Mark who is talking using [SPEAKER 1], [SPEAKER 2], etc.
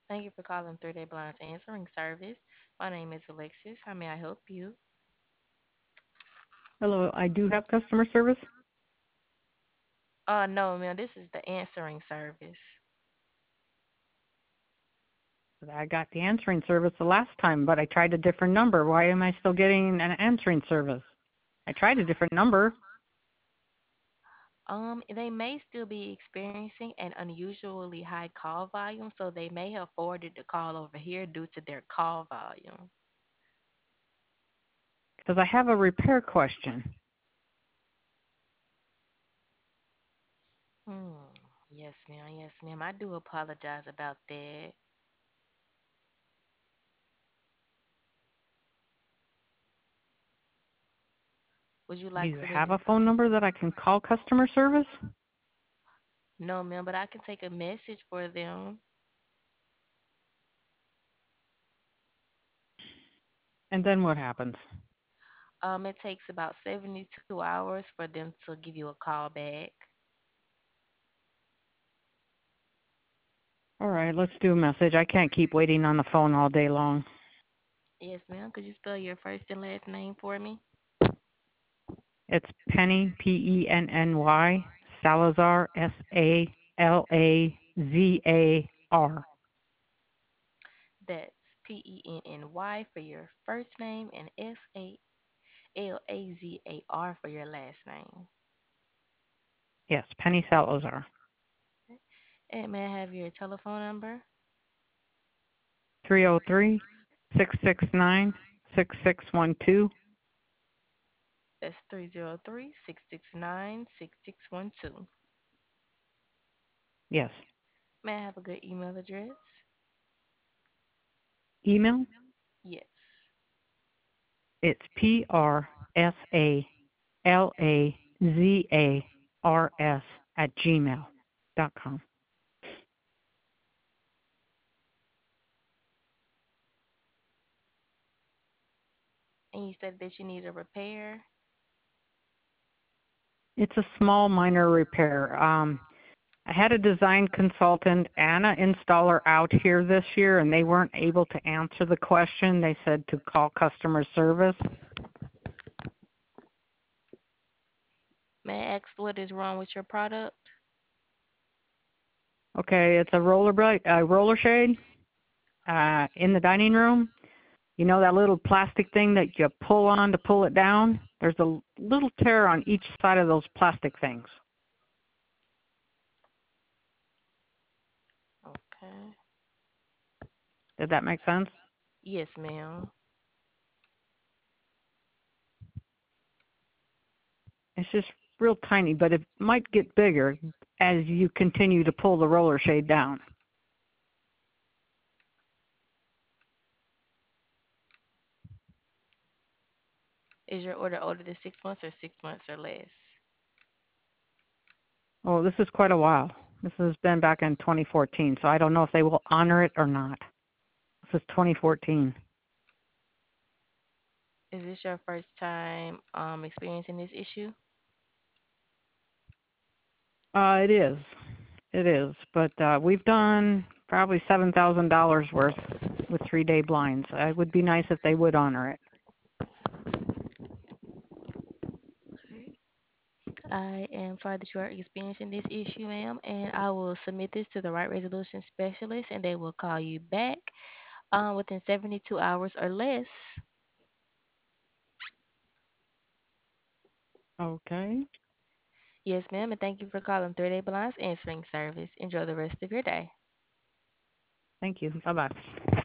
[SPEAKER 1] Thank you for calling 3-Day Blinds Answering Service. My name is Alexis. How may I help you?
[SPEAKER 2] Hello, I do have customer service.
[SPEAKER 1] No, ma'am. This is the answering service.
[SPEAKER 2] I got the answering service the last time, but I tried a different number. Why am I still getting an answering service? I tried a different number.
[SPEAKER 1] They may still be experiencing an unusually high call volume, so they may have forwarded the call over here due to their call volume.
[SPEAKER 2] Because I have a repair question.
[SPEAKER 1] Hmm. Yes, ma'am. Yes, ma'am. I do apologize about that. Would you
[SPEAKER 2] Do
[SPEAKER 1] like
[SPEAKER 2] you
[SPEAKER 1] for me
[SPEAKER 2] have
[SPEAKER 1] to?
[SPEAKER 2] a phone number that I can call customer service?
[SPEAKER 1] No, ma'am, but I can take a message for them.
[SPEAKER 2] And then what happens?
[SPEAKER 1] It takes about 72 hours for them to give you a call back.
[SPEAKER 2] All right, let's do a message. I can't keep waiting on the phone all day long.
[SPEAKER 1] Yes, ma'am. Could you spell your first and last name for me?
[SPEAKER 2] It's Penny, Penny, Salazar, Salazar.
[SPEAKER 1] That's Penny for your first name and Salazar for your last name.
[SPEAKER 2] Yes, Penny Salazar.
[SPEAKER 1] And may I have your telephone number?
[SPEAKER 2] 303-669-6612.
[SPEAKER 1] That's 303-669-6612.
[SPEAKER 2] Yes.
[SPEAKER 1] May I have a good email address?
[SPEAKER 2] Email?
[SPEAKER 1] Yes.
[SPEAKER 2] It's PRSALAZARS@gmail.com.
[SPEAKER 1] And you said that you need a repair?
[SPEAKER 2] It's a small minor repair. I had a design consultant and an installer out here this year, and they weren't able to answer the question. They said to call customer service.
[SPEAKER 1] May I ask what is wrong with your product?
[SPEAKER 2] Okay, it's a roller shade in the dining room. You know that little plastic thing that you pull on to pull it down? There's a little tear on each side of those plastic things.
[SPEAKER 1] Okay.
[SPEAKER 2] Did that make sense?
[SPEAKER 1] Yes, ma'am.
[SPEAKER 2] It's just real tiny, but it might get bigger as you continue to pull the roller shade down.
[SPEAKER 1] Is your order older than 6 months or 6 months or less?
[SPEAKER 2] Oh, this is quite a while. This has been back in 2014, so I don't know if they will honor it or not. This is 2014.
[SPEAKER 1] Is this your first time experiencing this issue?
[SPEAKER 2] It is. It is. But we've done probably $7,000 worth with 3-day blinds. It would be nice if they would honor it.
[SPEAKER 1] I am sorry that you are experiencing this issue, ma'am, and I will submit this to the right resolution specialist, and they will call you back within 72 hours or less.
[SPEAKER 2] Okay.
[SPEAKER 1] Yes, ma'am, and thank you for calling 3-Day Blinds Answering Service. Enjoy the rest of your day.
[SPEAKER 2] Thank you. Bye-bye.